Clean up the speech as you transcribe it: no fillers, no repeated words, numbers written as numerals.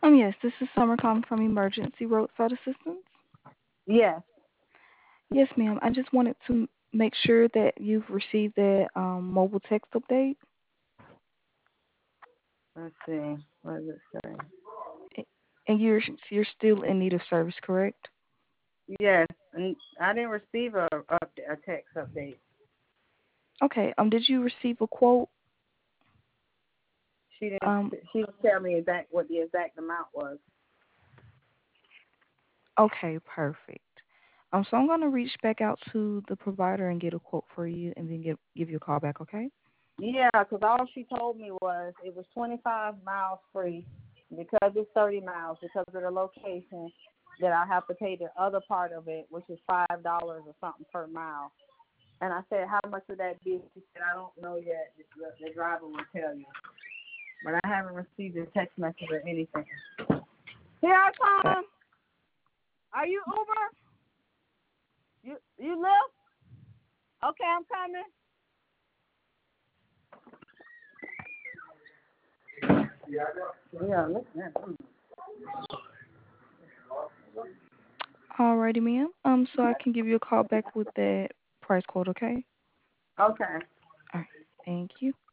Yes, this is Summer calling from Emergency Roadside Assistance. Yes. Yes, ma'am. I just wanted to make sure that you've received that mobile text update. Let's see. What does it say? And you're still in need of service, correct? Yes. And I didn't receive a text update. Okay. Did you receive a quote? She didn't. Um, She didn't tell me what the exact amount was. okay, perfect. So I'm gonna reach back out to the provider and get a quote for you, and then give you a call back. Okay? Yeah, because all she told me was it was 25 miles free because it's 30 miles because of the location that I have to pay the other part of it, which is $5 or something per mile. And I said, how much would that be? She said, I don't know yet. The driver will tell you. But I haven't received a text message or anything. Here I That, come. Are you Uber? You live? Okay, I'm coming. Yeah, listen. alrighty, ma'am. So I can give you a call back with that price quote. Okay? Okay. All right. Thank you.